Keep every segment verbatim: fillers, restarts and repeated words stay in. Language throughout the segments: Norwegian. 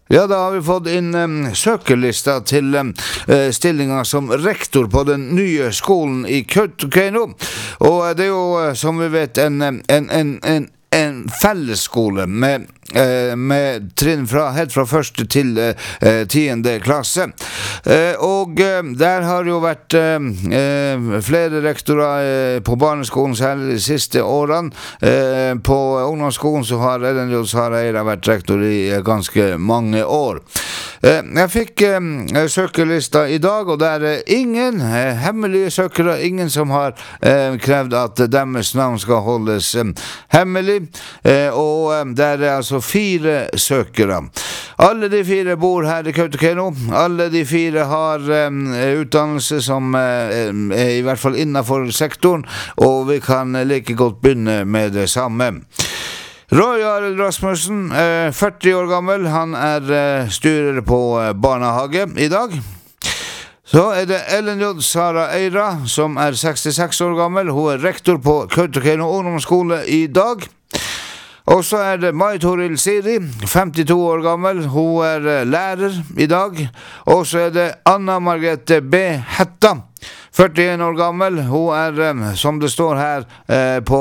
Ja, da har vi fått inn um, søkerlista til um, stillinga som rektor på den nye skolen i Kautokeino. Og det er jo, som vi vet, en, en, en, en, en fellesskole med Eh, med trinn fra, helt fra første til eh, tiende klasse. Eh, og eh, der har jo vært eh, flere rektorer eh, på barneskolen særlig de siste årene. Eh, på ungdomsskolen så har Ellen J. Sara Eira vært rektor i eh, ganske mange år. Eh, jeg fikk eh, søkerlista i dag, og der er ingen eh, hemmelige søkere, ingen som har eh, krevd at deres navn skal holdes eh, hemmelig, eh, og eh, der er altså fire søkere. Alle de fire bor her i Kautokeino. Alle de fire har um, utdannelse som uh, er i hvert fall innenfor sektoren, og vi kan like godt begynne med det samme. Roy Arild Rasmussen, uh, førti år gammel, han er uh, styrer på uh, barnehage i dag. Så er det Ellen J. Sara Eira, som er sekstiseks år gammel. Hun er rektor på Kautokeino ungdomsskole i dag. Og så er det Mai Toril Siri, femtito år gammel, hun er lærer i dag. Og så er det Anna Margrethe B. Hetta, førtien år gammel, hun er, som det står her, på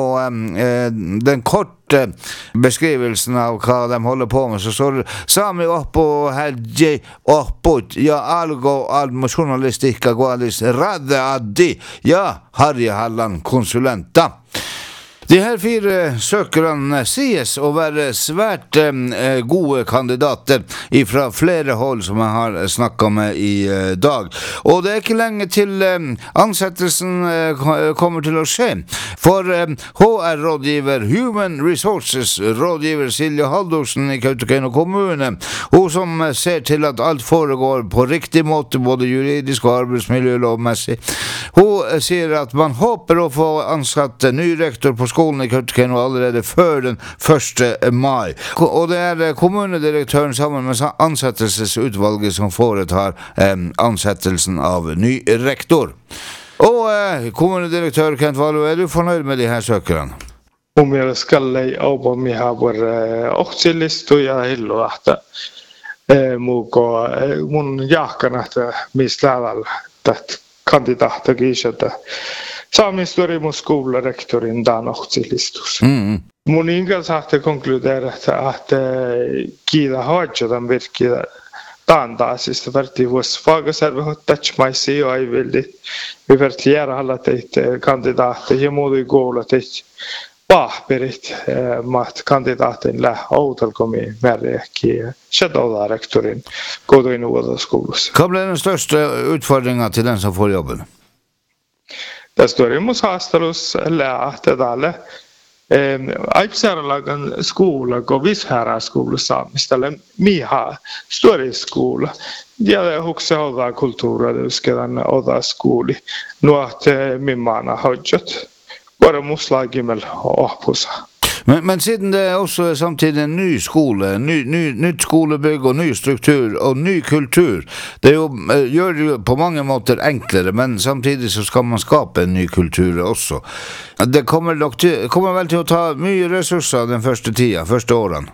den korte beskrivelsen av hva de holder på med, så står det Sami oppo helgi opput, ja algo almo journalistika gualis radde addi, ja Harry Halland konsulenta. De her fire søkerne sies å være svært eh, gode kandidater fra flere hold som jeg har snakket med i eh, dag. Og det er ikke lenge til eh, ansettelsen eh, kommer til å skje. For eh, H R-rådgiver Human Resources, rådgiver Silje Haldorsen i Kautokeino kommune, hun som ser til at alt foregår på riktig måte, både juridisk og arbeidsmiljølovmessig, hun sier at man håper å få ansatt ny rektor på skolen i Kautokeino allerede før den første mai. Og det er kommunedirektøren sammen med ansettelsesutvalget som foretar eh, ansettelsen av ny rektor. Og eh, kommunedirektør Kent Vallo, er du fornøyd med de her søkerne? Om jag ska jobba med här vår åkselist och jag hillar att muko mun jahkan että misläväl att kandidater gishata saamistori mun skoularektorin dan åkselistus. Mm. Mun inga saatte konkludera att kiida hoidjodan virkkiä taantaasista verti vuosi fagaserve touch my C O I vildi vi vertiera alla teit kandidater ja muuta koulu teit pahperit mat kandidaatin lä outalkomi merkki shadow rektorin Kautokeino skoulussa. Hva blir den største utfordringen til den som får jobben? Det står i musaastelus lääte dalle Aipsaaralagan skola go vishara skoulu saamistelle miha stori skola. Ja hukse oda kulttuura uskedan oda skooli. Nuat mimmana hodjot. Bara muslagimel ohpusa. Men, men siden det er også samtidig en ny skole, ny, ny, nytt skolebygg og ny struktur og ny kultur, det jo, gjør det jo på mange måter enklere, men samtidig så skal man skape en ny kultur også. Det kommer, nok til, kommer vel til å ta mye ressurser den første tida, første årene?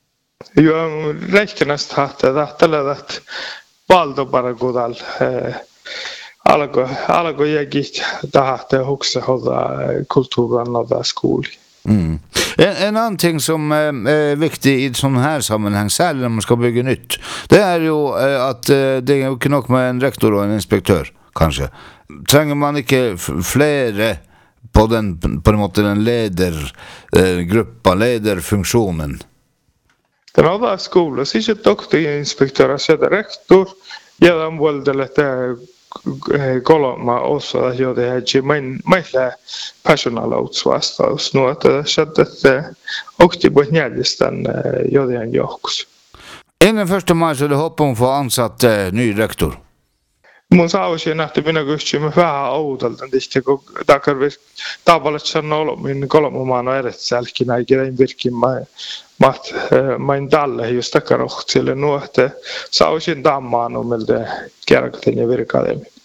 Jo, räknas att det eller att valdo bara godal eh algo algo jag gick det hukse hoda kulturen av det skol. Mm. En, en annen ting som eh, er viktig i sånn her sammenheng, særlig når man skal bygge nytt, det er jo eh, at eh, det er jo ikke nok med en rektor og en inspektør, kanskje. Trenger man ikke flere på den, på en måte den ledergruppa, eh, lederfunksjonen? Den andra skolan, så inte doktorinspektör, så det rektor, ja, de valde lite kolma också att jag det här men mer personalutsvasta och nu att det skedde och det på njälstan jag det en jox. Innen första maj så det hoppar om få ansatt eh, ny rektor. Mun saa ju nähty minä kysyä me vähän outalta tästä kun takar vi tavallaan sanoo min kolma maana eretselkin näin virkin mai mat main dalle just takar ohtsille nu että saa ju dammaan omelde kerran virkailemme.